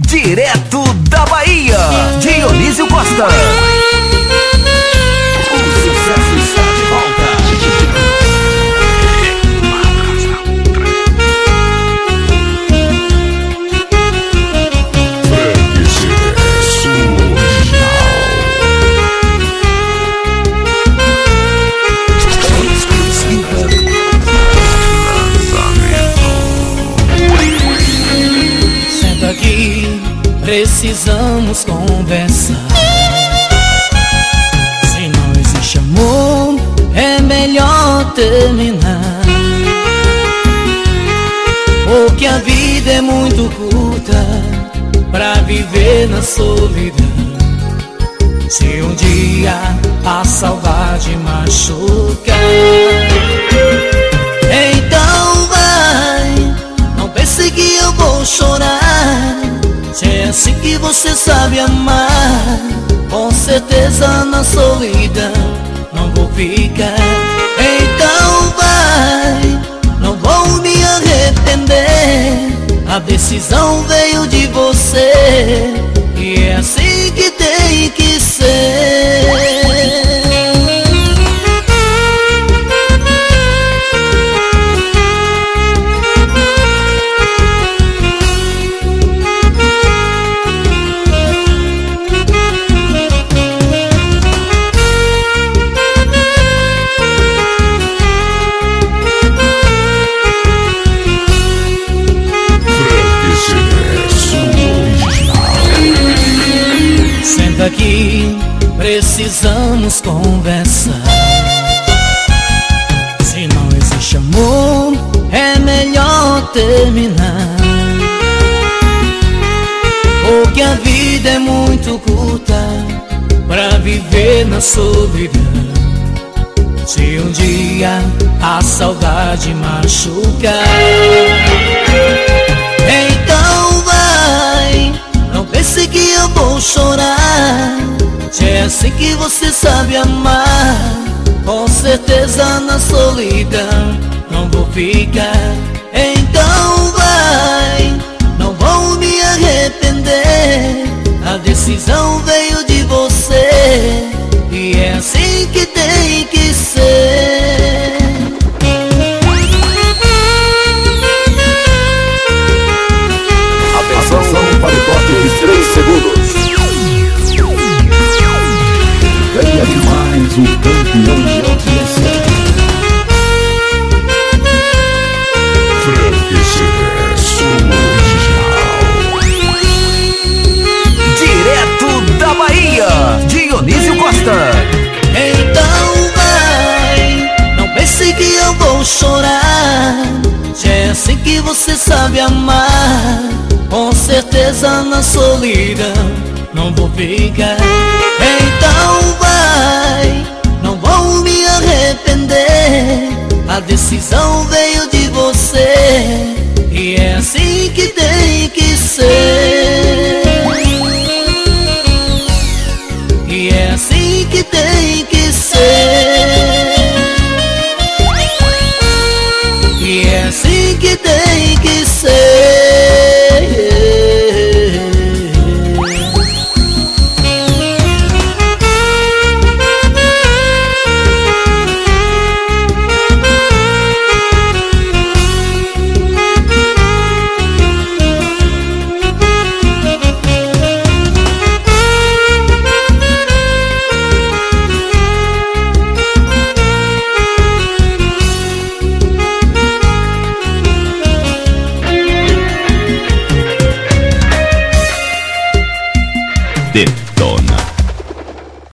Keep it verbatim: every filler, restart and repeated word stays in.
Direto da Bahia, Dionísio Costa. O sucesso está de volta. Senta aqui, precisamos conversar. Se não existe amor, é melhor terminar. Porque a vida é muito curta pra viver na solidão. Se um dia a saudade machucar, então vai, não pense que eu vou chorar. Se é assim que você sabe amar, com certeza na solidão não vou ficar. Então vai, não vou me arrepender. A decisão veio de você e é assim que tem que ser. Senta aqui, precisamos conversar. Se não existe amor, é melhor terminar. Porque a vida é muito curta pra viver na solidão. Se um dia a saudade machucar, então vai, não pense que eu vou chorar. Se é assim que você sabe amar, com certeza na solidão não vou ficar. Então vai, não vou me arrepender. A decisão veio de você e é assim que tem que ser. Atenção para o toque de três segundos. Ganha demais o campeão de audiência. Frank Sucesso Original. Direto da Bahia, Dionísio Costa. Então vai, não pense que eu vou chorar. Se é assim que você sabe amar, com certeza na solidão não vou ficar. Então vai, não vou me arrepender. A decisão veio de você e é assim que tem que ser.